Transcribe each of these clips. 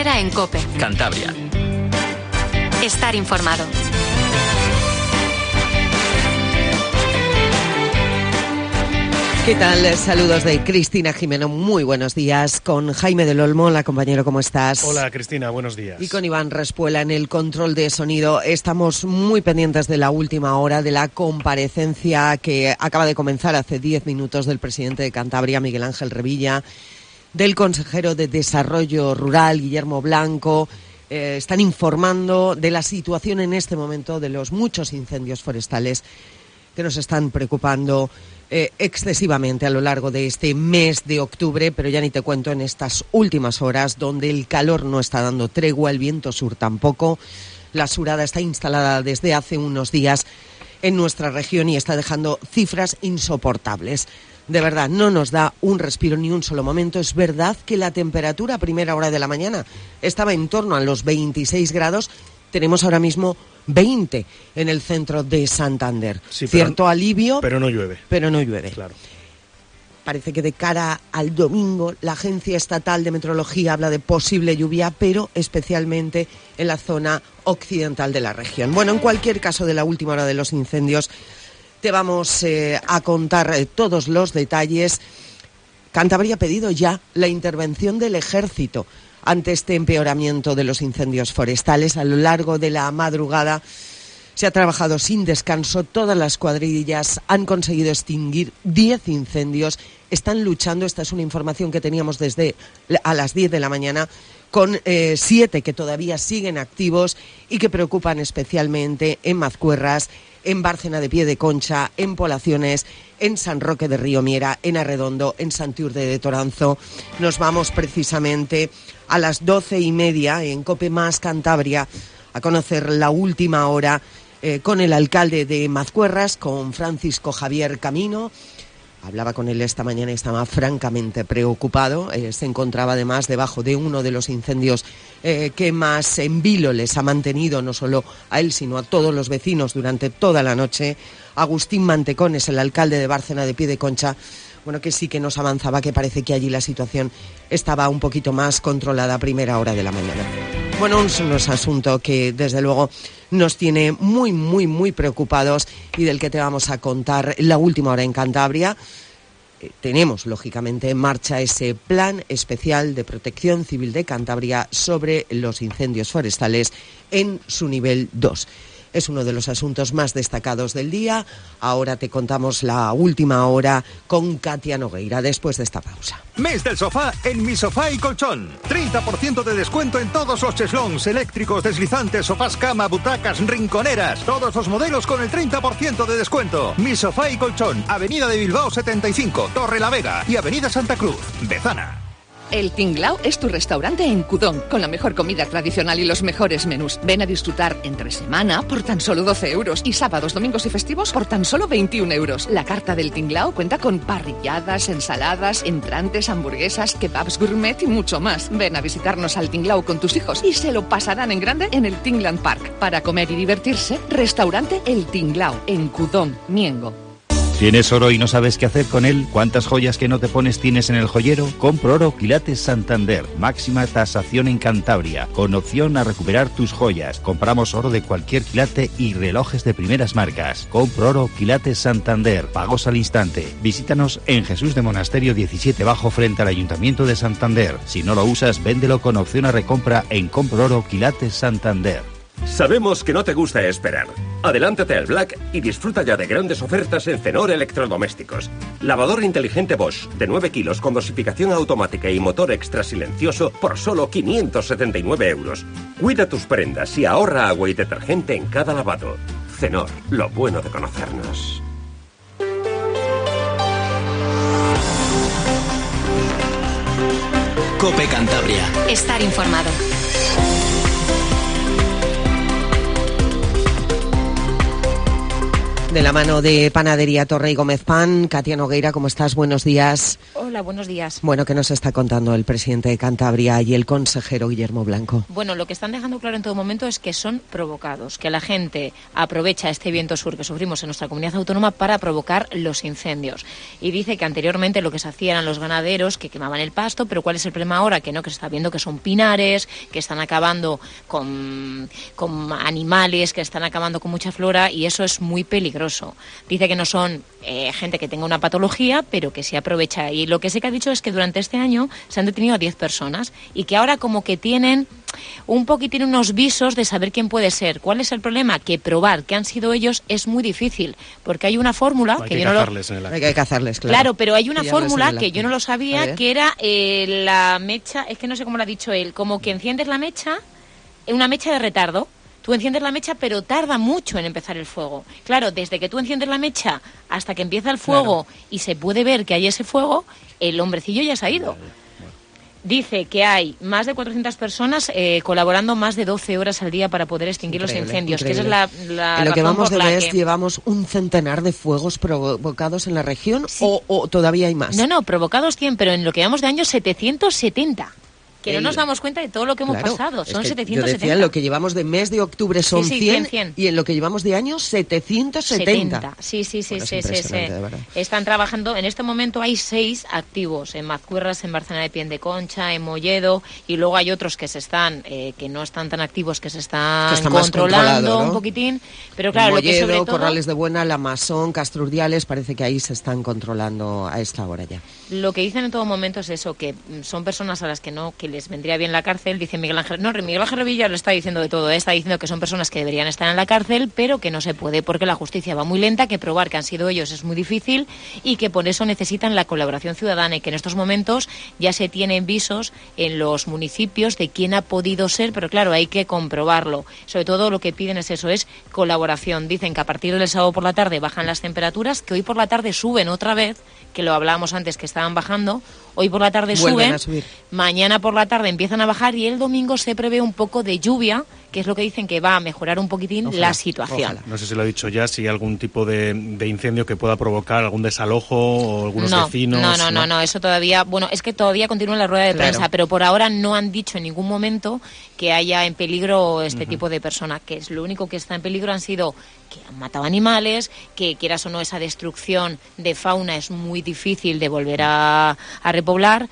Herrera en COPE. Cantabria. Estar informado. ¿Qué tal? Saludos de Cristina Jimeno. Muy buenos días. Con Jaime del Olmo, la compañero, ¿cómo estás? Hola, Cristina, buenos días. Y con Iván Respuela en el control de sonido. Estamos muy pendientes de la última hora de la comparecencia que acaba de comenzar hace 10 minutos del presidente de Cantabria, Miguel Ángel Revilla, del consejero de Desarrollo Rural, Guillermo Blanco. Están informando de la situación en este momento de los muchos incendios forestales que nos están preocupando excesivamente a lo largo de este mes de octubre, pero ya ni te cuento en estas últimas horas donde el calor no está dando tregua, el viento sur tampoco. La surada está instalada desde hace unos días en nuestra región y está dejando cifras insoportables. De verdad, no nos da un respiro ni un solo momento. Es verdad que la temperatura a primera hora de la mañana estaba en torno a los 26 grados. Tenemos ahora mismo 20 en el centro de Santander. Sí, Cierto alivio. Pero no llueve. Pero no llueve. Claro. Parece que de cara al domingo la Agencia Estatal de Meteorología habla de posible lluvia, pero especialmente en la zona occidental de la región. Bueno, en cualquier caso, de la última hora de los incendios, te vamos a contar todos los detalles. Cantabria ha pedido ya la intervención del Ejército ante este empeoramiento de los incendios forestales. A lo largo de la madrugada se ha trabajado sin descanso. Todas las cuadrillas han conseguido extinguir 10 incendios. Están luchando, esta es una información que teníamos desde a las 10 de la mañana, con 7 que todavía siguen activos y que preocupan especialmente en Mazcuerras, en Bárcena de Piedeconcha, en Polaciones, en San Roque de Río Miera, en Arredondo, en Santiurde de Toranzo. Nos vamos precisamente a las 12:30 en COPE Más Cantabria a conocer la última hora con el alcalde de Mazcuerras, con Francisco Javier Camino. Hablaba con él esta mañana y estaba francamente preocupado. Se encontraba además debajo de uno de los incendios que más en vilo les ha mantenido, no solo a él, sino a todos los vecinos durante toda la noche. Agustín Mantecón es el alcalde de Bárcena de Piedeconcha. Bueno, que sí que nos avanzaba que parece que allí la situación estaba un poquito más controlada a primera hora de la mañana. Bueno, un asunto que desde luego nos tiene muy, muy, muy preocupados y del que te vamos a contar la última hora en Cantabria. Tenemos, lógicamente, en marcha ese plan especial de protección civil de Cantabria sobre los incendios forestales en su nivel 2. Es uno de los asuntos más destacados del día. Ahora te contamos la última hora con Katia Nogueira, después de esta pausa. Mes del sofá en Mi Sofá y Colchón. 30% de descuento en todos los cheslons, eléctricos, deslizantes, sofás, cama, butacas, rinconeras. Todos los modelos con el 30% de descuento. Mi Sofá y Colchón, Avenida de Bilbao 75, Torre la Vega y Avenida Santa Cruz, Bezana. El Tinglao es tu restaurante en Cudón, con la mejor comida tradicional y los mejores menús. Ven a disfrutar entre semana por tan solo 12 euros y sábados, domingos y festivos por tan solo 21 euros. La carta del Tinglao cuenta con parrilladas, ensaladas, entrantes, hamburguesas, kebabs gourmet y mucho más. Ven a visitarnos al Tinglao con tus hijos y se lo pasarán en grande en el Tingland Park. Para comer y divertirse, restaurante El Tinglao, en Cudón, Miengo. ¿Tienes oro y no sabes qué hacer con él? ¿Cuántas joyas que no te pones tienes en el joyero? Compro Oro Quilates Santander. Máxima tasación en Cantabria, con opción a recuperar tus joyas. Compramos oro de cualquier quilate y relojes de primeras marcas. Compro Oro Quilates Santander. Pagos al instante. Visítanos en Jesús de Monasterio 17 Bajo, frente al Ayuntamiento de Santander. Si no lo usas, véndelo con opción a recompra en Compro Oro Quilates Santander. Sabemos que no te gusta esperar. Adelántate al Black y disfruta ya de grandes ofertas en Cenor Electrodomésticos. Lavador inteligente Bosch de 9 kilos con dosificación automática y motor extra silencioso por solo 579 euros. Cuida tus prendas y ahorra agua y detergente en cada lavado. Cenor, lo bueno de conocernos. COPE Cantabria. Estar informado. De la mano de Panadería Torre y Gómez Pan. Katia Nogueira, ¿cómo estás? Buenos días. Hola. Hola, buenos días. Bueno, ¿qué nos está contando el presidente de Cantabria y el consejero Guillermo Blanco? Bueno, lo que están dejando claro en todo momento es que son provocados, que la gente aprovecha este viento sur que sufrimos en nuestra comunidad autónoma para provocar los incendios. Y dice que anteriormente lo que se hacía eran los ganaderos que quemaban el pasto, pero ¿cuál es el problema ahora? Que no, que se está viendo que son pinares, que están acabando con animales, que están acabando con mucha flora, y eso es muy peligroso. Dice que no son gente que tenga una patología, pero que se aprovecha. Y lo que sí que ha dicho es que durante este año se han detenido a 10 personas y que ahora como que tienen un poquitín unos visos de saber quién puede ser. ¿Cuál es el problema? Que probar que han sido ellos es muy difícil, porque hay una fórmula hay que que yo no lo... Hay que cazarles, claro. Claro, pero hay una Pillarles fórmula en el que acto. yo no lo sabía, que era la mecha, es que no sé cómo lo ha dicho él, como que enciendes la mecha, una mecha de retardo. Tú enciendes la mecha, pero tarda mucho en empezar el fuego. Claro, desde que tú enciendes la mecha hasta que empieza el fuego y se puede ver que hay ese fuego, el hombrecillo ya se ha ido. Dice que hay más de 400 personas colaborando más de 12 horas al día para poder extinguir los incendios, que esa es la En lo que razón vamos por de la mes que... llevamos un centenar de fuegos provocados en la región, o todavía hay más. No, provocados 100, pero en lo que llevamos de año 770. Que no nos damos cuenta de todo lo que hemos pasado. Son 770. Yo decía, en lo que llevamos de mes de octubre son Sí, 100, y en lo que llevamos de año 770. Sí. Bueno, es impresionante, de verdad. Están trabajando, en este momento hay 6 activos, en Mazcuerras, en Barcelona de Pien de Concha, en Molledo, y luego hay otros que se están, que no están tan activos, que se están controlando, ¿no? Un poquitín. Pero claro, Molledo, lo que sobre todo... Corrales de Buena, La Masón, Castro Urdiales, parece que ahí se están controlando a esta hora ya. Lo que dicen en todo momento es eso, que son personas a las que les vendría bien la cárcel, dice Miguel Ángel. No, Miguel Ángel Revilla lo está diciendo de todo, está diciendo que son personas que deberían estar en la cárcel, pero que no se puede porque la justicia va muy lenta, que probar que han sido ellos es muy difícil y que por eso necesitan la colaboración ciudadana, y que en estos momentos ya se tienen visos en los municipios de quién ha podido ser, pero claro, hay que comprobarlo. Sobre todo lo que piden es eso, es colaboración. Dicen que a partir del sábado por la tarde bajan las temperaturas, que hoy por la tarde suben otra vez, que lo hablábamos antes que estaban bajando, hoy por la tarde Vuelven suben, mañana por la tarde empiezan a bajar y el domingo se prevé un poco de lluvia, que es lo que dicen que va a mejorar un poquitín la situación. No sé si lo ha dicho ya, si hay algún tipo de incendio que pueda provocar algún desalojo o algunos vecinos. No, eso todavía, bueno, es que todavía continúa en la rueda de prensa, pero por ahora no han dicho en ningún momento que haya en peligro este tipo de personas, que es lo único que está en peligro han sido que han matado animales, que quieras o no esa destrucción de fauna es muy difícil de volver a repoblar,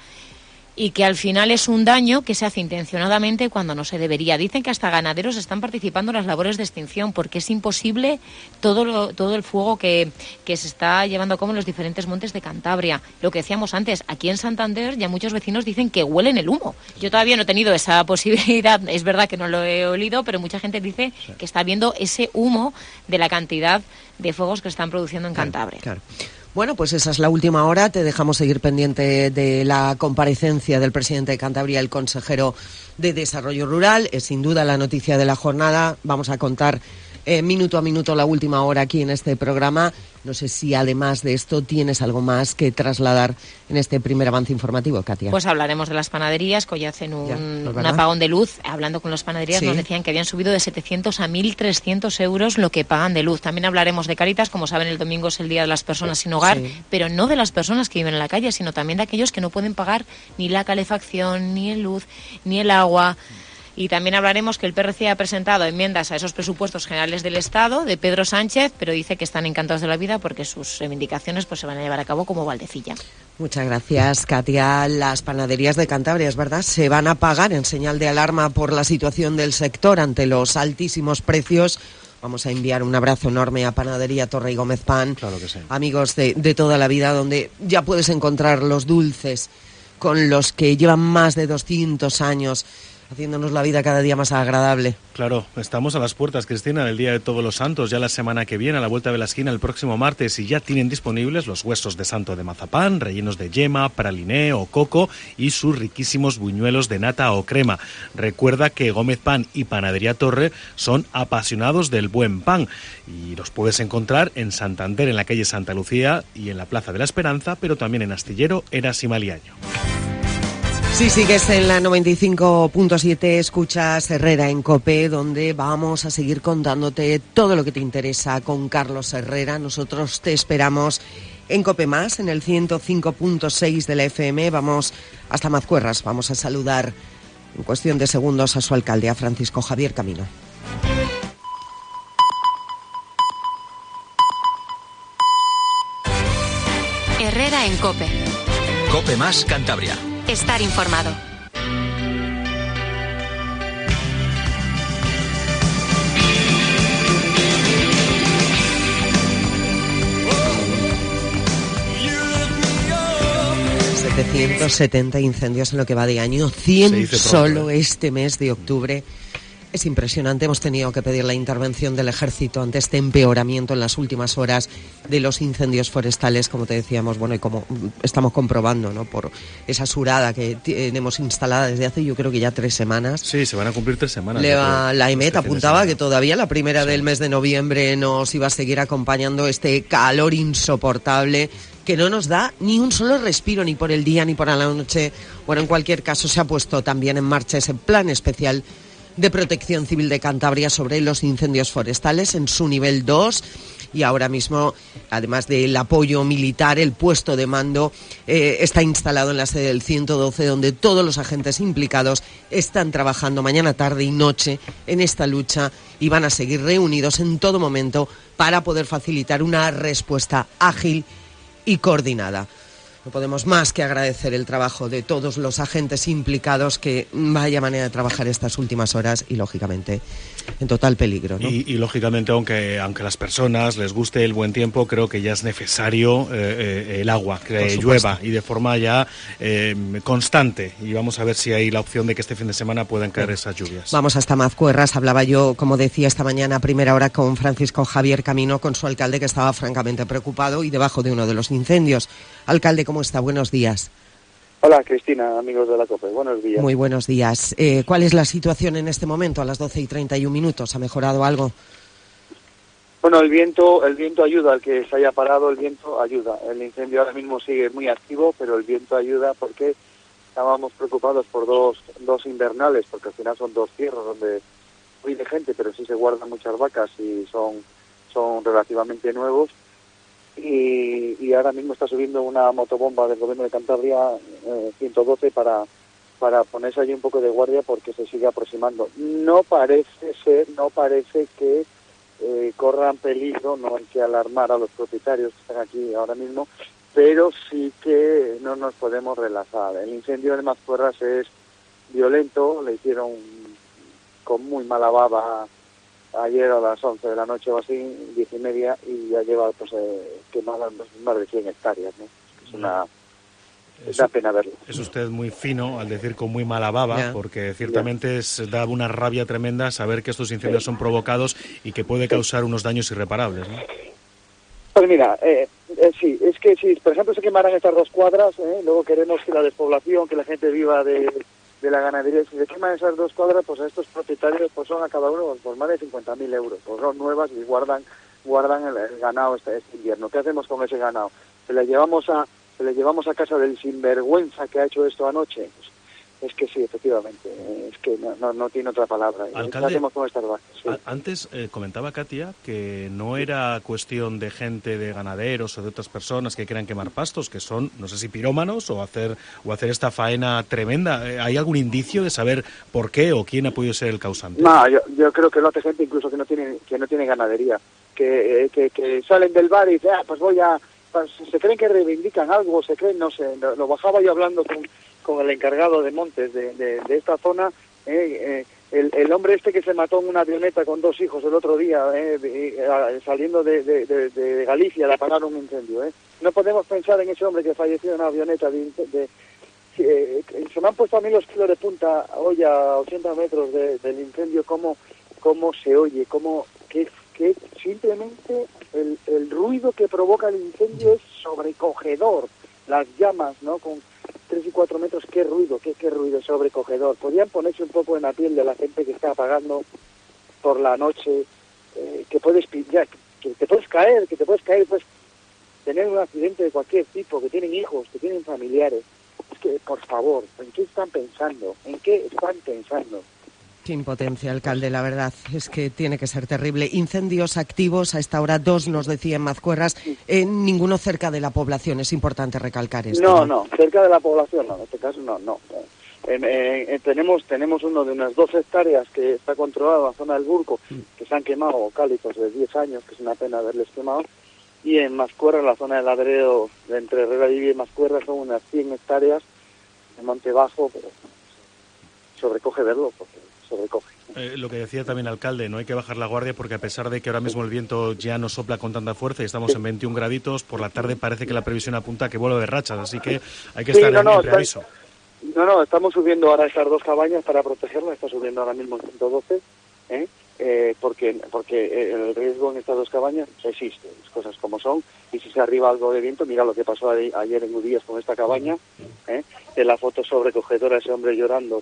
y que al final es un daño que se hace intencionadamente cuando no se debería. Dicen que hasta ganaderos están participando en las labores de extinción porque es imposible todo el fuego que se está llevando a cabo en los diferentes montes de Cantabria. Lo que decíamos antes, aquí en Santander ya muchos vecinos dicen que huelen el humo. Yo todavía no he tenido esa posibilidad, es verdad que no lo he olido, pero mucha gente dice que está viendo ese humo de la cantidad de fuegos que están produciendo en Cantabria. Claro. Bueno, pues esa es la última hora. Te dejamos seguir pendiente de la comparecencia del presidente de Cantabria, el consejero de Desarrollo Rural. Es sin duda la noticia de la jornada. Vamos a contar minuto a minuto la última hora aquí en este programa. No sé si además de esto tienes algo más que trasladar en este primer avance informativo, Katia. Pues hablaremos de las panaderías, que hoy hacen un apagón de luz. Hablando con las panaderías nos decían que habían subido de 700 a 1.300 euros lo que pagan de luz. También hablaremos de Cáritas, como saben el domingo es el Día de las Personas sin Hogar, pero no de las personas que viven en la calle, sino también de aquellos que no pueden pagar ni la calefacción, ni el luz, ni el agua. Y también hablaremos que el PRC ha presentado enmiendas a esos presupuestos generales del Estado de Pedro Sánchez, pero dice que están encantados de la vida porque sus reivindicaciones pues se van a llevar a cabo como baldecilla. Muchas gracias, Katia. Las panaderías de Cantabria, es verdad, se van a pagar en señal de alarma por la situación del sector ante los altísimos precios. Vamos a enviar un abrazo enorme a Panadería Torre y Gómez Pan, claro que sí. Amigos de toda la vida, donde ya puedes encontrar los dulces con los que llevan más de 200 años haciéndonos la vida cada día más agradable. Claro, estamos a las puertas, Cristina, del Día de Todos los Santos, ya la semana que viene, a la vuelta de la esquina, el próximo martes, y ya tienen disponibles los huesos de santo de mazapán, rellenos de yema, praliné o coco, y sus riquísimos buñuelos de nata o crema. Recuerda que Gómez Pan y Panadería Torre son apasionados del buen pan, y los puedes encontrar en Santander, en la calle Santa Lucía y en la Plaza de la Esperanza, pero también en Astillero, Eras y Maliaño. Si sigues en la 95.7, escuchas Herrera en COPE, donde vamos a seguir contándote todo lo que te interesa con Carlos Herrera. Nosotros te esperamos en COPE+, en el 105.6 de la FM. Vamos hasta Mazcuerras, vamos a saludar en cuestión de segundos a su alcalde, a Francisco Javier Camino. Herrera en COPE. COPE+ Cantabria. Estar informado. ...770 incendios en lo que va de año, 100 solo este mes de octubre. Es impresionante, hemos tenido que pedir la intervención del Ejército ante este empeoramiento en las últimas horas de los incendios forestales, como te decíamos, bueno, y como estamos comprobando, ¿no?, por esa surada que tenemos instalada desde hace, yo creo que ya 3 semanas. Sí, se van a cumplir 3 semanas. La EMET apuntaba que todavía la primera del mes de noviembre nos iba a seguir acompañando este calor insoportable que no nos da ni un solo respiro, ni por el día ni por la noche. Bueno, en cualquier caso, se ha puesto también en marcha ese plan especial de Protección Civil de Cantabria sobre los incendios forestales en su nivel 2, y ahora mismo, además del apoyo militar, el puesto de mando está instalado en la sede del 112, donde todos los agentes implicados están trabajando mañana, tarde y noche en esta lucha, y van a seguir reunidos en todo momento para poder facilitar una respuesta ágil y coordinada. No podemos más que agradecer el trabajo de todos los agentes implicados, que vaya manera de trabajar estas últimas horas y, lógicamente, en total peligro, ¿no? Y lógicamente, aunque a las personas les guste el buen tiempo, creo que ya es necesario el agua, que llueva y de forma ya constante. Y vamos a ver si hay la opción de que este fin de semana puedan caer esas lluvias. Vamos hasta Mazcuerras. Hablaba yo, como decía, esta mañana a primera hora con Francisco Javier Camino, con su alcalde, que estaba francamente preocupado y debajo de uno de los incendios. Alcalde, ¿cómo está? Buenos días. Hola, Cristina, amigos de la COPE. Buenos días. Muy buenos días. ¿Cuál es la situación en este momento, a las 12:31? ¿Ha mejorado algo? Bueno, el viento ayuda, al que se haya parado, el viento ayuda. El incendio ahora mismo sigue muy activo, pero el viento ayuda porque estábamos preocupados por dos invernales, porque al final son 2 cierros donde vive gente, pero sí se guardan muchas vacas y son relativamente nuevos. Y ahora mismo está subiendo una motobomba del Gobierno de Cantabria, 112, para ponerse allí un poco de guardia, porque se sigue aproximando. No parece que corran peligro, no hay que alarmar a los propietarios que están aquí ahora mismo, pero sí que no nos podemos relajar. El incendio de Mazcuerras es violento, le hicieron con muy mala baba ayer a las 11 de la noche o así, 10:30, y ya lleva quemadas más de 100 hectáreas, ¿no? Es una pena verlo. Es usted muy fino al decir con muy mala baba, porque ciertamente da una rabia tremenda saber que estos incendios son provocados y que puede causar unos daños irreparables, ¿no? Pues mira, sí, es que si por ejemplo se quemaran estas 2 cuadras, luego queremos que la despoblación, que la gente viva de la ganadería, si se queman esas 2 cuadras, pues a estos propietarios pues son a cada uno por más de 50.000 euros, pues son nuevas y guardan el ganado este invierno. ¿Qué hacemos con ese ganado? ¿Se le llevamos a casa del sinvergüenza que ha hecho esto anoche? Pues es que sí, efectivamente, es que no tiene otra palabra. Alcalde, ¿qué hacemos con estas vacas? Sí. Antes comentaba Katia que no era cuestión de gente, de ganaderos o de otras personas que quieran quemar pastos, que son, no sé si pirómanos o hacer esta faena tremenda. ¿Hay algún indicio de saber por qué o quién ha podido ser el causante? No, yo creo que lo hace gente incluso que no tiene ganadería, que salen del bar y dicen, pues se creen que reivindican algo, se creen, no sé. Lo bajaba yo hablando con el encargado de montes de esta zona, el hombre este que se mató en una avioneta con 2 hijos el otro día, saliendo de Galicia, le apagaron un incendio. No podemos pensar en ese hombre que falleció en una avioneta se me han puesto a mí los kilos de punta hoy a 80 metros del incendio, cómo se oye, que simplemente el ruido que provoca el incendio es sobrecogedor. Las llamas, ¿no?, con 3 y 4 metros, qué ruido sobrecogedor. Podrían ponerse un poco en la piel de la gente que está apagando por la noche, que te puedes caer, pues tener un accidente de cualquier tipo, que tienen hijos, que tienen familiares. Es que, por favor, ¿en qué están pensando? Qué impotencia, alcalde, la verdad es que tiene que ser terrible. Incendios activos, a esta hora 2 nos decía en Mazcuerras, ninguno cerca de la población, es importante recalcar esto. No, cerca de la población no, en este caso no. Tenemos uno de unas 12 hectáreas que está controlado en la zona del Burco, que se han quemado cálidos de 10 años, que es una pena haberles quemado, y en Mazcuerras, la zona del ladrero entre Herrera y Mazcuerras, son unas 100 hectáreas de monte bajo, pero sobrecoge verlo, porque sobrecoge. Lo que decía también el alcalde, no hay que bajar la guardia porque a pesar de que ahora mismo el viento ya no sopla con tanta fuerza y estamos en 21 graditos, por la tarde parece que la previsión apunta a que vuelve de rachas, así que hay que estar en preaviso. Estamos subiendo ahora estas 2 cabañas para protegerlas, está subiendo ahora mismo en 112, porque el riesgo en estas 2 cabañas existe, las cosas como son, y si se arriba algo de viento, mira lo que pasó ayer en Udías con esta cabaña, de la foto sobrecogedora, ese hombre llorando,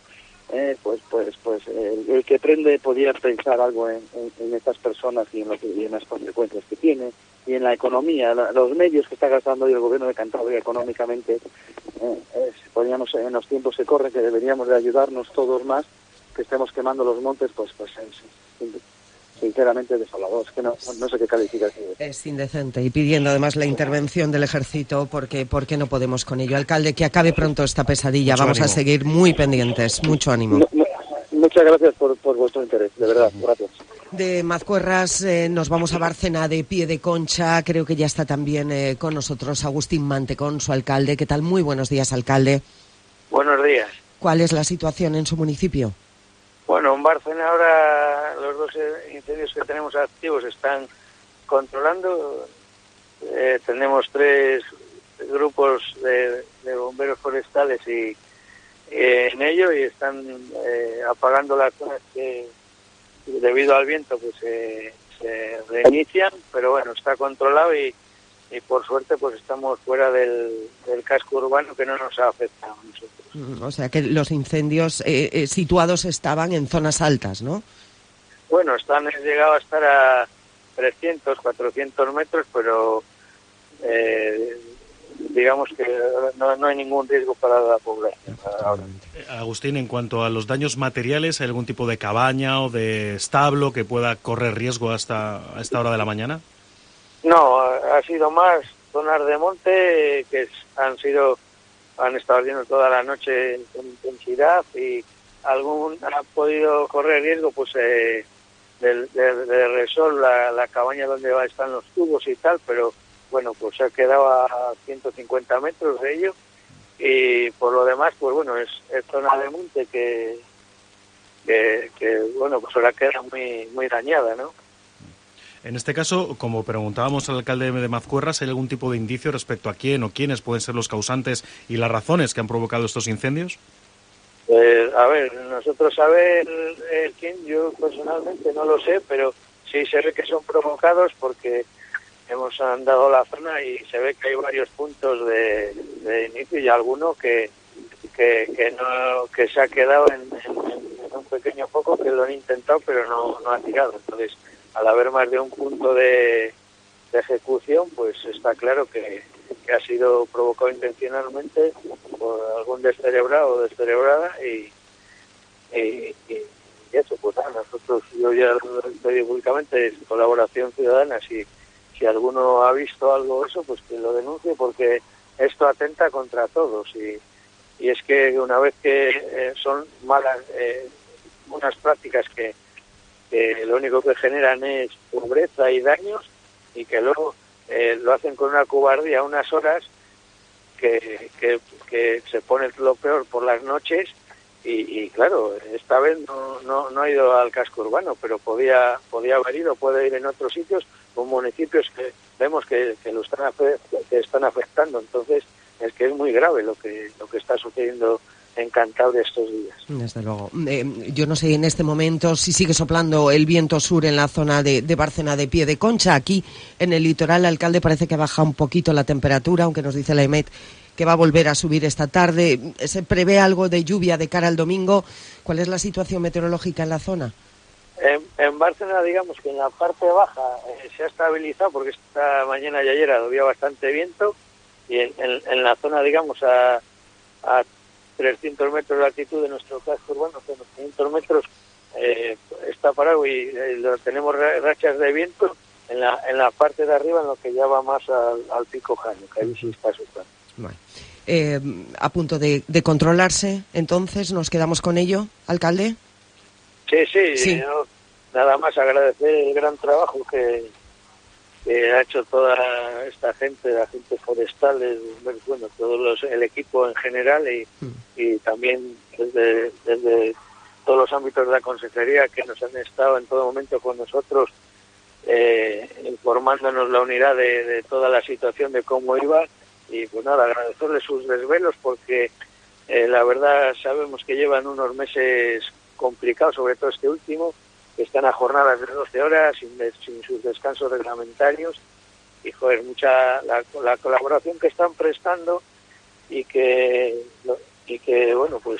el que prende podía pensar algo en estas personas y en las consecuencias que tiene, y en la economía, los medios que está gastando hoy el gobierno de Cantabria económicamente, podríamos, en los tiempos que corren, que deberíamos de ayudarnos todos más, que estemos quemando los montes, sinceramente desolador, es que no sé qué calificación es indecente, y pidiendo además la intervención del ejército porque no podemos con ello. Alcalde, que acabe pronto esta pesadilla, vamos a seguir muy pendientes, mucho ánimo. Muchas gracias por vuestro interés, de verdad, gracias. De Mazcuerras nos vamos a Bárcena de Pie de Concha, creo que ya está también con nosotros Agustín Mantecón, su alcalde. ¿Qué tal? Muy buenos días, alcalde. Buenos días. ¿Cuál es la situación en su municipio? Bueno, en Bárcena ahora los 2 incendios que tenemos activos están controlando. Tenemos 3 grupos de bomberos forestales y en ello, y están apagando las zonas que debido al viento pues se reinician, pero bueno, está controlado y por suerte pues estamos fuera del casco urbano, que no nos ha afectado a nosotros. O sea que los incendios situados estaban en zonas altas, ¿no? Bueno, han llegado a estar a 300, 400 metros, pero digamos que no hay ningún riesgo para la población ahora. Agustín, en cuanto a los daños materiales, ¿hay algún tipo de cabaña o de establo que pueda correr riesgo hasta esta hora de la mañana? No, ha sido más zonas de monte que han estado ardiendo toda la noche con intensidad, y algún ha podido correr riesgo pues de Resol, la cabaña donde están los tubos y tal, pero bueno, pues se ha quedado a 150 metros de ello, y por lo demás pues bueno, es zona de monte que bueno, pues ahora queda muy dañada, ¿no? En este caso, como preguntábamos al alcalde de Mazcuerras, ¿hay algún tipo de indicio respecto a quién o quiénes pueden ser los causantes y las razones que han provocado estos incendios? A ver, nosotros saber quién, yo personalmente no lo sé, pero sí se ve que son provocados porque hemos andado la zona y se ve que hay varios puntos de inicio y alguno que se ha quedado en un pequeño foco, que lo han intentado pero no ha tirado. Entonces, al haber más de un punto de ejecución, pues está claro que ha sido provocado intencionalmente por algún descerebrado o descerebrada, y eso, pues nada, nosotros, yo ya lo he dicho públicamente, es colaboración ciudadana. Si alguno ha visto algo de eso, pues que lo denuncie, porque esto atenta contra todos, y es que una vez que son malas unas prácticas que lo único que generan es pobreza y daños, y que luego lo hacen con una cobardía unas horas que se pone lo peor por las noches, y claro, esta vez no ha ido al casco urbano, pero podía haber ido, puede ir en otros sitios, con municipios que vemos que están afectando. Entonces es que es muy grave lo que está sucediendo en Cantabria estos días. Desde luego. Yo no sé en este momento si sigue soplando el viento sur en la zona de Bárcena de Pie de Concha. Aquí en el litoral, alcalde, parece que baja un poquito la temperatura, aunque nos dice la EMET que va a volver a subir esta tarde. ¿Se prevé algo de lluvia de cara al domingo? ¿Cuál es la situación meteorológica en la zona? En Bárcena, digamos que en la parte baja se ha estabilizado, porque esta mañana y ayer había bastante viento, y en la zona, digamos, a 300 metros de altitud de nuestro casco urbano, que unos 500 metros, está parado y tenemos rachas de viento en la parte de arriba, en lo que ya va más al pico Jano, que ahí sí está asustando. Bueno. A punto de controlarse, entonces, ¿nos quedamos con ello, alcalde? Sí. Nada más agradecer el gran trabajo que ha hecho toda esta gente, agentes forestales, bueno, el equipo en general y también desde todos los ámbitos de la consejería que nos han estado en todo momento con nosotros, informándonos la unidad de toda la situación, de cómo iba. Y pues nada, agradecerles sus desvelos porque la verdad sabemos que llevan unos meses complicados, sobre todo este último, que están a jornadas de 12 horas sin sus descansos reglamentarios y joder, la colaboración que están prestando y que bueno, pues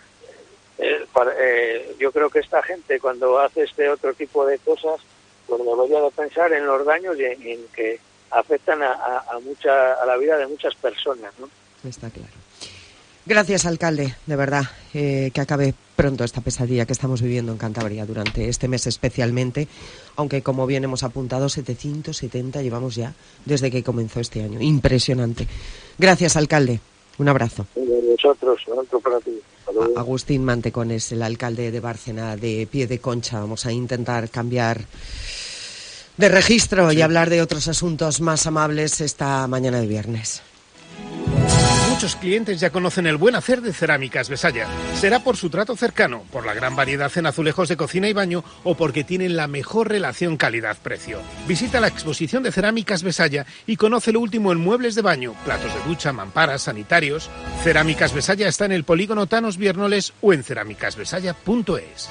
yo creo que esta gente cuando hace este otro tipo de cosas pues debería de pensar en los daños y en que afectan a la vida de muchas personas, ¿no? Está claro. Gracias, alcalde, de verdad, que acabe pronto esta pesadilla que estamos viviendo en Cantabria durante este mes especialmente, aunque como bien hemos apuntado, 770 llevamos ya desde que comenzó este año. Impresionante. Gracias, alcalde. Un abrazo. Nosotros, otro para ti. Agustín Mantecón es el alcalde de Bárcena de Pie de Concha. Vamos a intentar cambiar de registro y hablar de otros asuntos más amables esta mañana de viernes. Muchos clientes ya conocen el buen hacer de Cerámicas Besaya. Será por su trato cercano, por la gran variedad en azulejos de cocina y baño o porque tienen la mejor relación calidad-precio. Visita la exposición de Cerámicas Besaya y conoce lo último en muebles de baño, platos de ducha, mamparas, sanitarios. Cerámicas Besaya está en el polígono Tanos Viernoles o en cerámicasbesaya.es.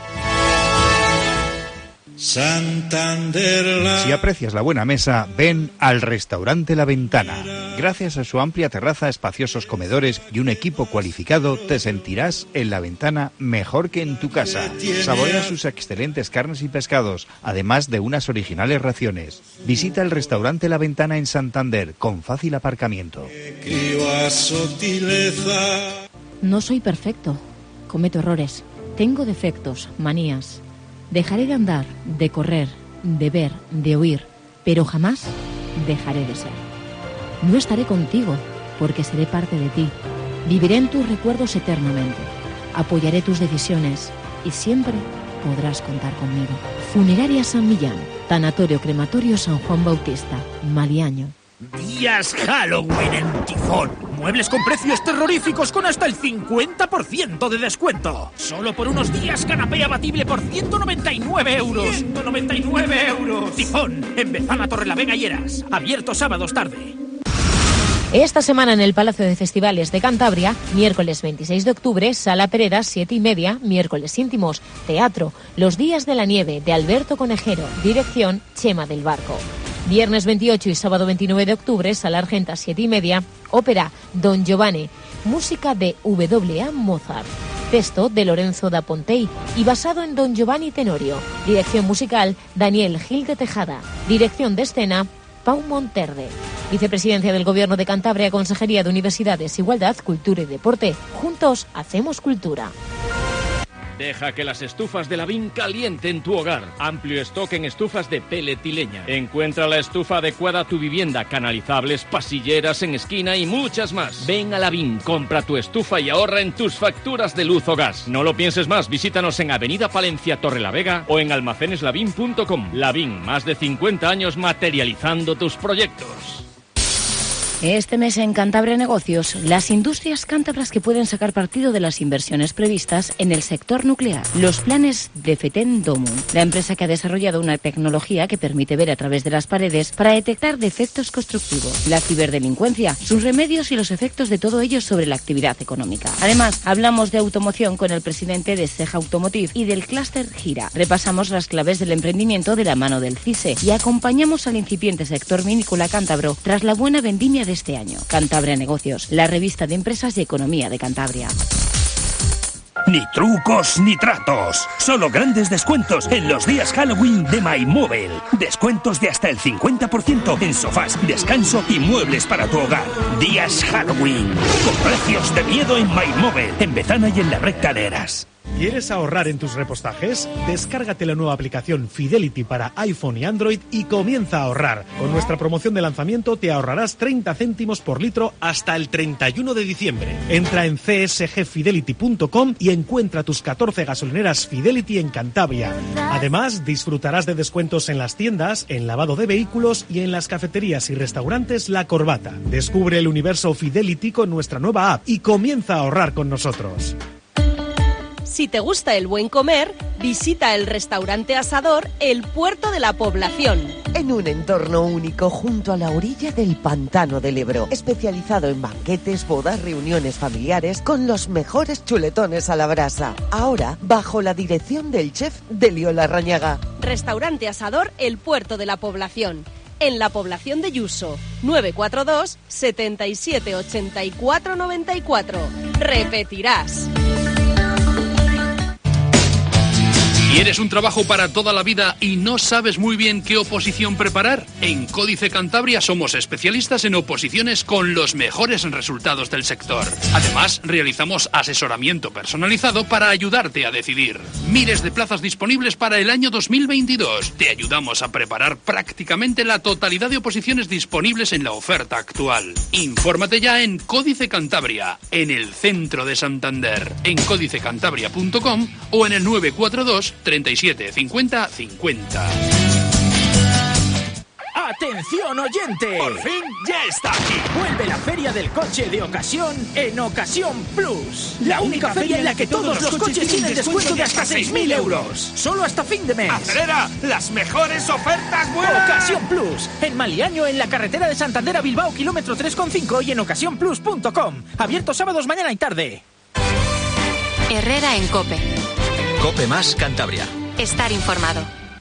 Santander. Si aprecias la buena mesa, ven al restaurante La Ventana. Gracias a su amplia terraza, espaciosos comedores y un equipo cualificado, te sentirás en La Ventana mejor que en tu casa. Saborea sus excelentes carnes y pescados, además de unas originales raciones. Visita el restaurante La Ventana en Santander, con fácil aparcamiento. No soy perfecto. Cometo errores. Tengo defectos, manías. Dejaré de andar, de correr, de ver, de oír, pero jamás dejaré de ser. No estaré contigo, porque seré parte de ti. Viviré en tus recuerdos eternamente. Apoyaré tus decisiones y siempre podrás contar conmigo. Funeraria San Millán, Tanatorio Crematorio San Juan Bautista, Maliaño. Días Halloween en Tifón. Muebles con precios terroríficos con hasta el 50% de descuento. Solo por unos días, canapé abatible por 199 euros. 199 euros. Tifón, en Bezana, Torrelavega y Heras. Abierto sábados tarde. Esta semana en el Palacio de Festivales de Cantabria, miércoles 26 de octubre, Sala Pereda, 7:30, miércoles íntimos, teatro, Los días de la nieve, de Alberto Conejero, dirección Chema del Barco. Viernes 28 y sábado 29 de octubre, Sala Argenta, 7:30, ópera Don Giovanni, música de W.A. Mozart, texto de Lorenzo da Pontey y basado en Don Giovanni Tenorio, dirección musical Daniel Gil de Tejada, dirección de escena Pau Monterde. Vicepresidencia del Gobierno de Cantabria, Consejería de Universidades, Igualdad, Cultura y Deporte. Juntos hacemos cultura. Deja que las estufas de Lavín calienten tu hogar. Amplio stock en estufas de pellet y leña. Encuentra la estufa adecuada a tu vivienda, canalizables, pasilleras en esquina y muchas más. Ven a Lavín, compra tu estufa y ahorra en tus facturas de luz o gas. No lo pienses más, visítanos en Avenida Palencia, Torrelavega o en almaceneslavin.com. Lavín, más de 50 años materializando tus proyectos. Este mes en Cantabria Negocios, las industrias cántabras que pueden sacar partido de las inversiones previstas en el sector nuclear. Los planes de FETEN Domu, la empresa que ha desarrollado una tecnología que permite ver a través de las paredes para detectar defectos constructivos. La ciberdelincuencia, sus remedios y los efectos de todo ello sobre la actividad económica. Además, hablamos de automoción con el presidente de Ceja Automotive y del clúster Gira. Repasamos las claves del emprendimiento de la mano del CISE y acompañamos al incipiente sector vinícola cántabro tras la buena vendimia de este año. Cantabria Negocios, la revista de empresas y economía de Cantabria. Ni trucos ni tratos. Solo grandes descuentos en los días Halloween de MyMobile. Descuentos de hasta el 50% en sofás, descanso y muebles para tu hogar. Días Halloween. Con precios de miedo en MyMobile. En Bezana y en la recta de Heras. ¿Quieres ahorrar en tus repostajes? Descárgate la nueva aplicación Fidelity para iPhone y Android y comienza a ahorrar. Con nuestra promoción de lanzamiento te ahorrarás 30 céntimos por litro hasta el 31 de diciembre. Entra en csgfidelity.com y encuentra tus 14 gasolineras Fidelity en Cantabria. Además, disfrutarás de descuentos en las tiendas, en lavado de vehículos y en las cafeterías y restaurantes La Corbata. Descubre el universo Fidelity con nuestra nueva app y comienza a ahorrar con nosotros. Si te gusta el buen comer, visita el restaurante Asador El Puerto de la Población. En un entorno único junto a la orilla del Pantano del Ebro, especializado en banquetes, bodas, reuniones familiares con los mejores chuletones a la brasa. Ahora, bajo la dirección del chef Delio Larrañaga. Restaurante Asador El Puerto de la Población. En la población de Yuso, 942 77 84 94. Repetirás. ¿Quieres un trabajo para toda la vida y no sabes muy bien qué oposición preparar? En Códice Cantabria somos especialistas en oposiciones con los mejores resultados del sector. Además, realizamos asesoramiento personalizado para ayudarte a decidir. Miles de plazas disponibles para el año 2022. Te ayudamos a preparar prácticamente la totalidad de oposiciones disponibles en la oferta actual. Infórmate ya en Códice Cantabria, en el centro de Santander, en códicecantabria.com o en el 942 37 50 50. ¡Atención, oyente! ¡Por fin ya está aquí! Vuelve la Feria del Coche de Ocasión en Ocasión Plus. La única feria en la que todos los coches tienen descuento de hasta 6.000 euros. Solo hasta fin de mes. ¡Acelera! ¡Las mejores ofertas vuelan! Ocasión Plus. En Maliaño, en la carretera de Santander a Bilbao, kilómetro 3,5 y en ocasiónplus.com. Abierto sábados, mañana y tarde. Herrera en COPE. COPE más Cantabria. Estar informado.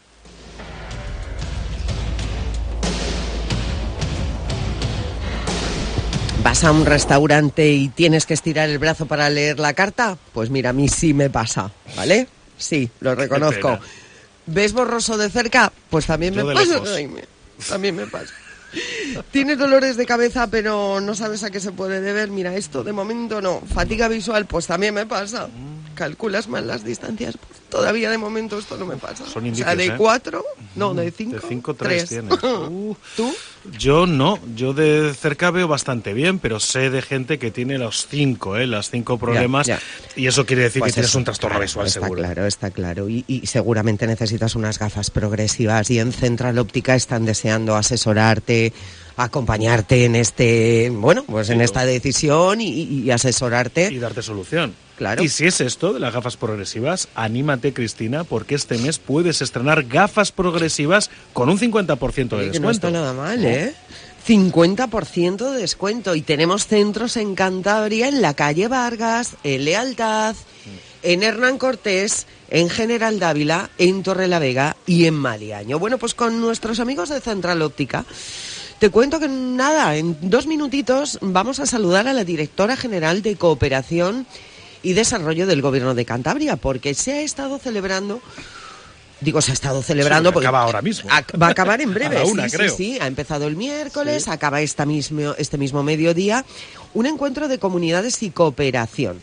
¿Vas a un restaurante y tienes que estirar el brazo para leer la carta? Pues mira, a mí sí me pasa, ¿vale? Sí, lo reconozco. ¿Ves borroso de cerca? Pues también me pasa. También me pasa. ¿Tienes dolores de cabeza pero no sabes a qué se puede deber? Mira, esto de momento no. ¿Fatiga visual? Pues también me pasa. ¿Calculas mal las distancias? Pues todavía de momento esto no me pasa. Son indicios, o sea, de 4, no, de 5. De 5, 3 tienes. ¿Tú? Yo no, yo de cerca veo bastante bien, pero sé de gente que tiene los 5, las 5 problemas, ya. Y eso quiere decir Pues que tienes eso, un trastorno visual seguro. Está claro. Y seguramente necesitas unas gafas progresivas y en Central Óptica están deseando asesorarte, acompañarte en en esta decisión y asesorarte. Y darte solución. Claro. Y si es esto de las gafas progresivas, anímate, Cristina, porque este mes puedes estrenar gafas progresivas con un 50% de descuento. No está nada mal, ¿eh? 50% de descuento. Y tenemos centros en Cantabria, en la calle Vargas, en Lealtad, en Hernán Cortés, en General Dávila, en Torrelavega y en Maliaño. Bueno, pues con nuestros amigos de Central Óptica, te cuento que en 2 minutitos vamos a saludar a la directora general de Cooperación y Desarrollo del Gobierno de Cantabria, porque se ha estado celebrando... porque acaba ahora mismo. Va a acabar en breve. A la una, creo. Sí, ha empezado el miércoles, acaba este mismo mediodía, un encuentro de comunidades y cooperación.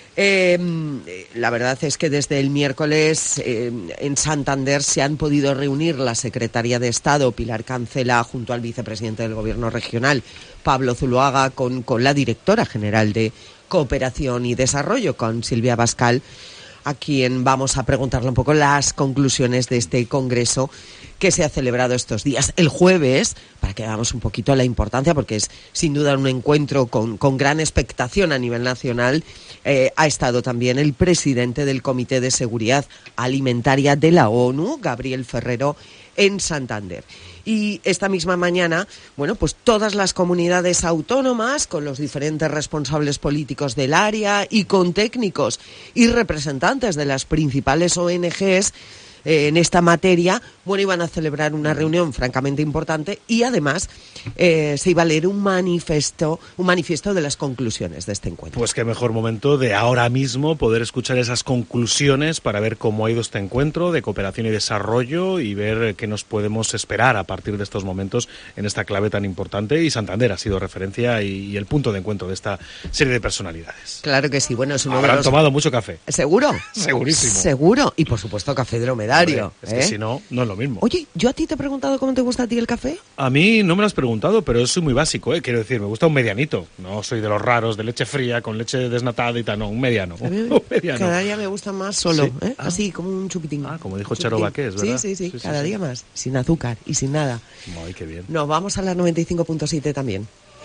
La verdad es que desde el miércoles en Santander se han podido reunir la secretaria de Estado, Pilar Cancela, junto al vicepresidente del Gobierno regional, Pablo Zuloaga, con la directora general de Cooperación y Desarrollo, con Silvia Bascal, a quien vamos a preguntarle un poco las conclusiones de este congreso que se ha celebrado estos días. El jueves, para que veamos un poquito la importancia, porque es sin duda un encuentro con gran expectación a nivel nacional, ha estado también el presidente del Comité de Seguridad Alimentaria de la ONU, Gabriel Ferrero, en Santander. Y esta misma mañana, pues todas las comunidades autónomas, con los diferentes responsables políticos del área y con técnicos y representantes de las principales ONGs, en esta materia, bueno, iban a celebrar una reunión francamente importante y además se iba a leer un manifiesto de las conclusiones de este encuentro. Pues qué mejor momento de ahora mismo poder escuchar esas conclusiones para ver cómo ha ido este encuentro de cooperación y desarrollo y ver qué nos podemos esperar a partir de estos momentos en esta clave tan importante. Y Santander ha sido referencia y el punto de encuentro de esta serie de personalidades. Claro que sí, bueno, es uno Habrán de los... tomado mucho café. ¿Seguro? Segurísimo. Seguro, y por supuesto café dromedario. Hombre, es que si no, no es lo mismo. Oye, yo a ti te he preguntado cómo te gusta a ti el café. A mí no me lo has preguntado, pero soy muy básico, quiero decir, me gusta un medianito. No soy de los raros, de leche fría, con leche desnatada y tal, no, un mediano. Un mediano. Cada día me gusta más solo, Sí. Así, como un chupitín. Como dijo Charo Baqués, ¿verdad? Sí, cada día más, sin azúcar y sin nada. Ay, qué bien. Nos vamos a las 95.7 también.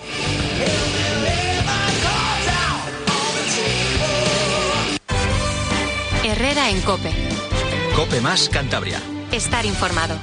Herrera en COPE. COPE más Cantabria. Estar informado.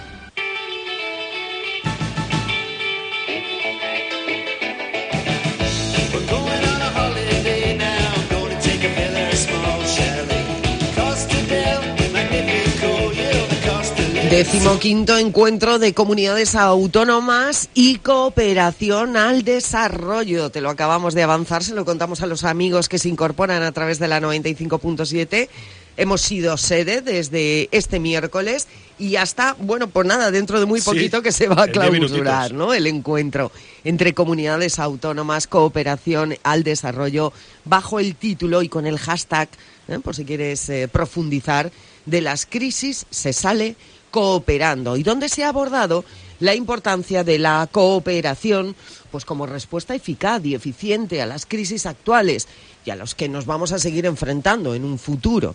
Decimoquinto encuentro de comunidades autónomas y cooperación al desarrollo. Te lo acabamos de avanzar, se lo contamos a los amigos que se incorporan a través de la 95.7. Hemos sido sede desde este miércoles y hasta, bueno, pues nada, dentro de muy poquito que se va a clausurar, ¿no? El encuentro entre comunidades autónomas, cooperación al desarrollo, bajo el título y con el hashtag, por si quieres profundizar, de las crisis se sale cooperando, y donde se ha abordado la importancia de la cooperación pues como respuesta eficaz y eficiente a las crisis actuales y a los que nos vamos a seguir enfrentando en un futuro.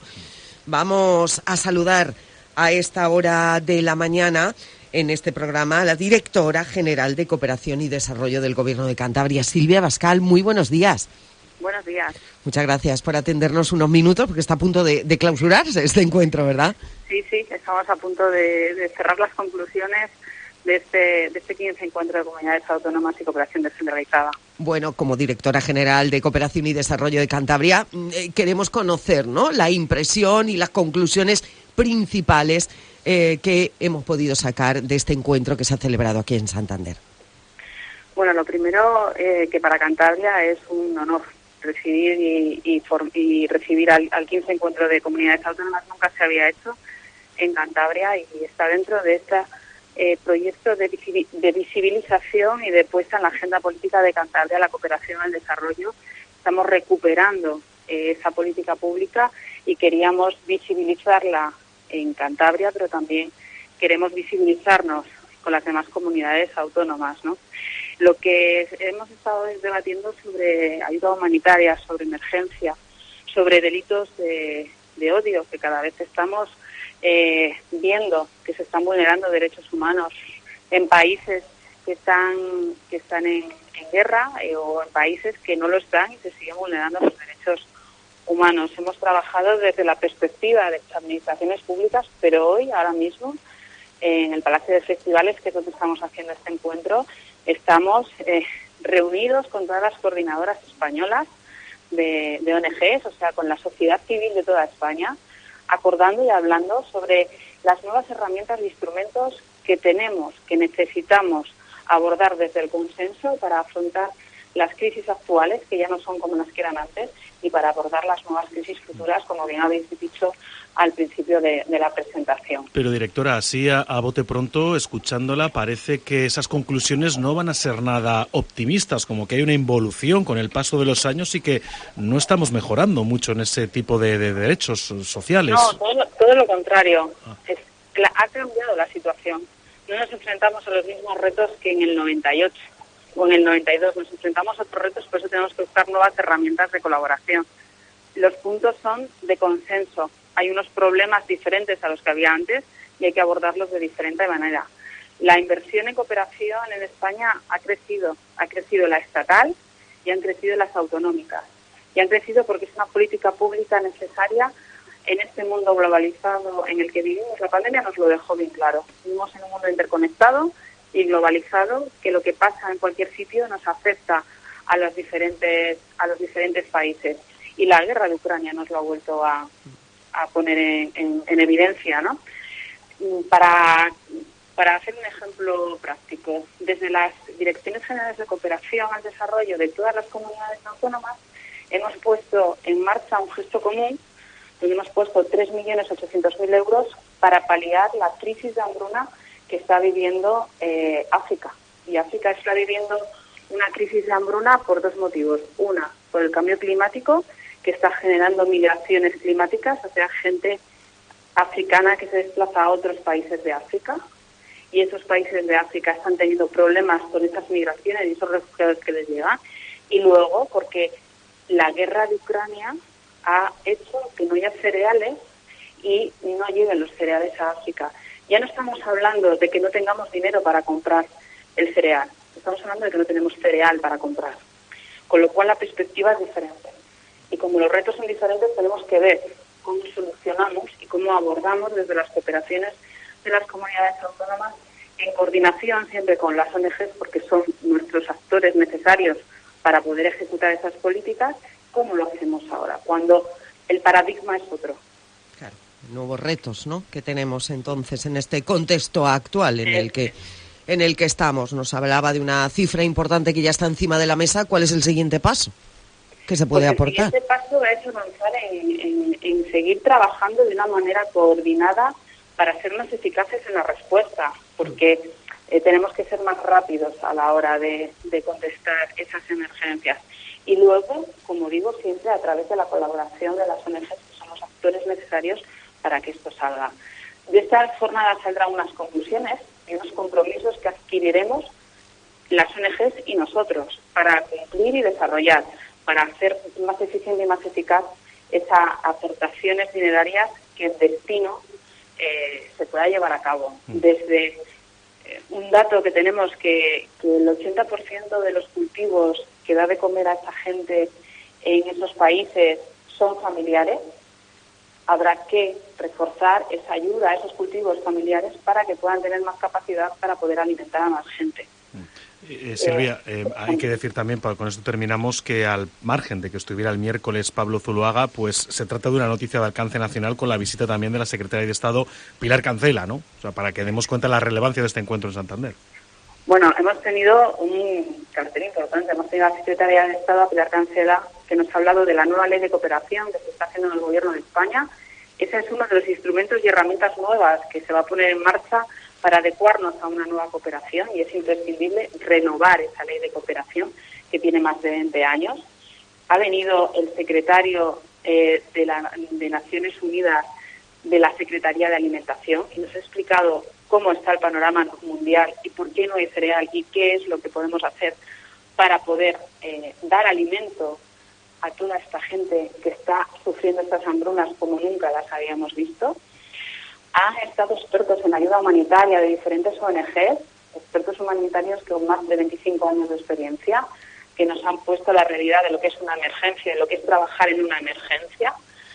Vamos a saludar a esta hora de la mañana en este programa a la directora general de Cooperación y Desarrollo del Gobierno de Cantabria, Silvia Bascal. Muy buenos días. Buenos días. Muchas gracias por atendernos unos minutos, porque está a punto de clausurarse este encuentro, ¿verdad? Sí, estamos a punto de cerrar las conclusiones de este 15 encuentro de comunidades autónomas y cooperación descentralizada. Bueno, como directora general de Cooperación y Desarrollo de Cantabria, queremos conocer, ¿no?, la impresión y las conclusiones principales que hemos podido sacar de este encuentro que se ha celebrado aquí en Santander. Bueno, lo primero, que para Cantabria es un honor recibir y recibir al 15 encuentro de comunidades autónomas. Nunca se había hecho en Cantabria y está dentro de este proyecto de visibilización y de puesta en la agenda política de Cantabria la cooperación al desarrollo. Estamos recuperando esa política pública y queríamos visibilizarla en Cantabria, pero también queremos visibilizarnos con las demás comunidades autónomas, ¿no? Lo que hemos estado debatiendo sobre ayuda humanitaria, sobre emergencia, sobre delitos de odio, que cada vez estamos viendo que se están vulnerando derechos humanos en países que están en guerra o en países que no lo están y se siguen vulnerando los derechos humanos. Hemos trabajado desde la perspectiva de las administraciones públicas, pero hoy, ahora mismo, en el Palacio de Festivales, que es donde estamos haciendo este encuentro, estamos reunidos con todas las coordinadoras españolas de ONGs, o sea, con la sociedad civil de toda España, acordando y hablando sobre las nuevas herramientas e instrumentos que tenemos, que necesitamos abordar desde el consenso para afrontar las crisis actuales, que ya no son como las que eran antes, y para abordar las nuevas crisis futuras, como bien habéis dicho al principio de la presentación. Pero, directora, así a bote pronto, escuchándola, parece que esas conclusiones no van a ser nada optimistas, como que hay una involución con el paso de los años y que no estamos mejorando mucho en ese tipo de derechos sociales. No, todo lo contrario. Ha cambiado la situación. No nos enfrentamos a los mismos retos que en el 98 o en el 92. Nos enfrentamos a otros retos, por eso tenemos que buscar nuevas herramientas de colaboración. Los puntos son de consenso. Hay unos problemas diferentes a los que había antes y hay que abordarlos de diferente manera. La inversión en cooperación en España ha crecido la estatal y han crecido las autonómicas. Y han crecido porque es una política pública necesaria en este mundo globalizado en el que vivimos. La pandemia nos lo dejó bien claro. Vivimos en un mundo interconectado y globalizado, que lo que pasa en cualquier sitio nos afecta a los diferentes países. Y la guerra de Ucrania nos lo ha vuelto a poner en evidencia, ¿no? Para hacer un ejemplo práctico, desde las Direcciones Generales de Cooperación al Desarrollo de todas las comunidades autónomas hemos puesto en marcha un gesto común donde hemos puesto 3.800.000 euros para paliar la crisis de hambruna que está viviendo África. Y África está viviendo una crisis de hambruna por dos motivos. Una, por el cambio climático, que está generando migraciones climáticas, o sea, gente africana que se desplaza a otros países de África. Y esos países de África están teniendo problemas con esas migraciones y esos refugiados que les llegan. Y luego, porque la guerra de Ucrania ha hecho que no haya cereales y no lleguen los cereales a África. Ya no estamos hablando de que no tengamos dinero para comprar el cereal, estamos hablando de que no tenemos cereal para comprar. Con lo cual la perspectiva es diferente. Y como los retos son diferentes, tenemos que ver cómo solucionamos y cómo abordamos desde las cooperaciones de las comunidades autónomas, en coordinación siempre con las ONGs, porque son nuestros actores necesarios para poder ejecutar esas políticas, cómo lo hacemos ahora, cuando el paradigma es otro. Claro, nuevos retos, ¿no?, que tenemos entonces en este contexto actual en el que estamos. Nos hablaba de una cifra importante que ya está encima de la mesa. ¿Cuál es el siguiente paso que se puede aportar? El siguiente paso es avanzar en seguir trabajando de una manera coordinada para ser más eficaces en la respuesta, porque tenemos que ser más rápidos a la hora de contestar esas emergencias. Y luego, como digo, siempre a través de la colaboración de las ONGs, que son los actores necesarios para que esto salga. De esta jornada saldrán unas conclusiones y unos compromisos que adquiriremos las ONGs y nosotros para cumplir y desarrollar, para hacer más eficiente y más eficaz esas aportaciones dinerarias que el destino se pueda llevar a cabo. Desde un dato que tenemos que el 80% de los cultivos que da de comer a esa gente en esos países son familiares, habrá que reforzar esa ayuda a esos cultivos familiares para que puedan tener más capacidad para poder alimentar a más gente. Silvia, hay que decir también, con esto terminamos, que al margen de que estuviera el miércoles Pablo Zuloaga, pues se trata de una noticia de alcance nacional con la visita también de la secretaria de Estado, Pilar Cancela, ¿no? O sea, para que demos cuenta de la relevancia de este encuentro en Santander. Bueno, hemos tenido un cartel importante. Hemos tenido a la secretaria de Estado, Pilar Cancela, que nos ha hablado de la nueva ley de cooperación que se está haciendo en el Gobierno de España. Ese es uno de los instrumentos y herramientas nuevas que se va a poner en marcha para adecuarnos a una nueva cooperación, y es imprescindible renovar esa ley de cooperación que tiene más de 20 años. Ha venido el secretario de Naciones Unidas de la Secretaría de Alimentación y nos ha explicado cómo está el panorama mundial y por qué no hay cereal y qué es lo que podemos hacer para poder dar alimento a toda esta gente que está sufriendo estas hambrunas como nunca las habíamos visto. Han estado expertos en ayuda humanitaria de diferentes ONGs, expertos humanitarios con más de 25 años de experiencia, que nos han puesto la realidad de lo que es una emergencia, de lo que es trabajar en una emergencia,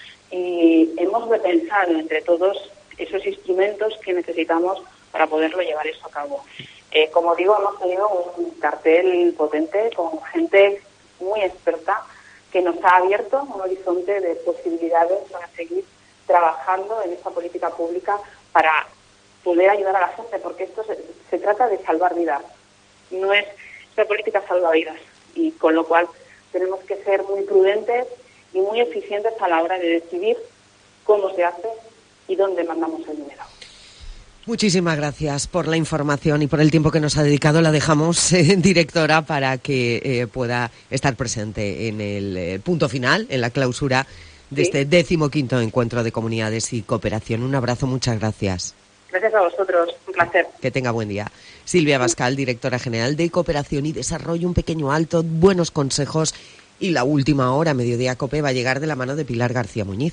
y hemos repensado entre todos esos instrumentos que necesitamos para poderlo llevar eso a cabo. Como digo, hemos tenido un cartel potente con gente muy experta que nos ha abierto un horizonte de posibilidades para seguir trabajando en esta política pública para poder ayudar a la gente, porque esto se trata de salvar vidas, no es una política salvavidas, y con lo cual tenemos que ser muy prudentes y muy eficientes a la hora de decidir cómo se hace y dónde mandamos el dinero. Muchísimas gracias por la información y por el tiempo que nos ha dedicado. La dejamos, directora, para que pueda estar presente en el punto final, en la clausura de este 15º Encuentro de Comunidades y Cooperación. Un abrazo, muchas gracias. Gracias a vosotros, un placer. Que tenga buen día. Silvia Abascal, directora general de Cooperación y Desarrollo, un pequeño alto, buenos consejos, y la última hora, Mediodía Cope, va a llegar de la mano de Pilar García Muñiz.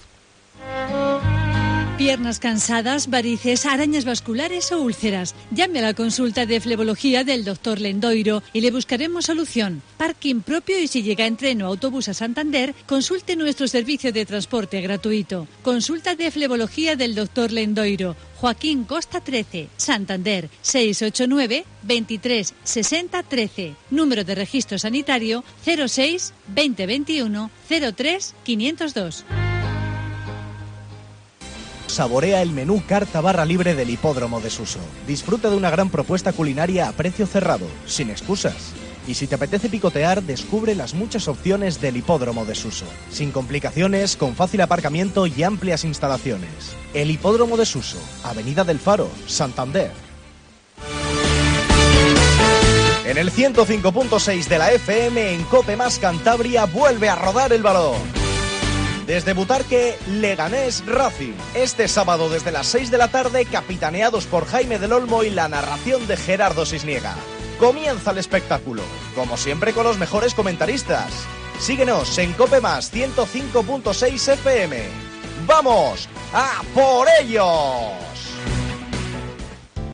Piernas cansadas, varices, arañas vasculares o úlceras. Llame a la consulta de flebología del Dr. Lendoiro y le buscaremos solución. Parking propio, y si llega en tren o autobús a Santander, consulte nuestro servicio de transporte gratuito. Consulta de flebología del Dr. Lendoiro. Joaquín Costa 13, Santander, 689 23 60 13. Número de registro sanitario 06 2021 03 502. Saborea el menú carta barra libre del Hipódromo de Suso. Disfruta de una gran propuesta culinaria a precio cerrado, sin excusas. Y si te apetece picotear, descubre las muchas opciones del Hipódromo de Suso. Sin complicaciones, con fácil aparcamiento y amplias instalaciones. El Hipódromo de Suso, Avenida del Faro, Santander. En el 105.6 de la FM, en COPE Más Cantabria, vuelve a rodar el balón. Desde Butarque, Leganés Racing. Este sábado desde las 6 de la tarde, capitaneados por Jaime del Olmo y la narración de Gerardo Sisniega. Comienza el espectáculo, como siempre con los mejores comentaristas. Síguenos en COPE Más 105.6 FM. ¡Vamos a por ello!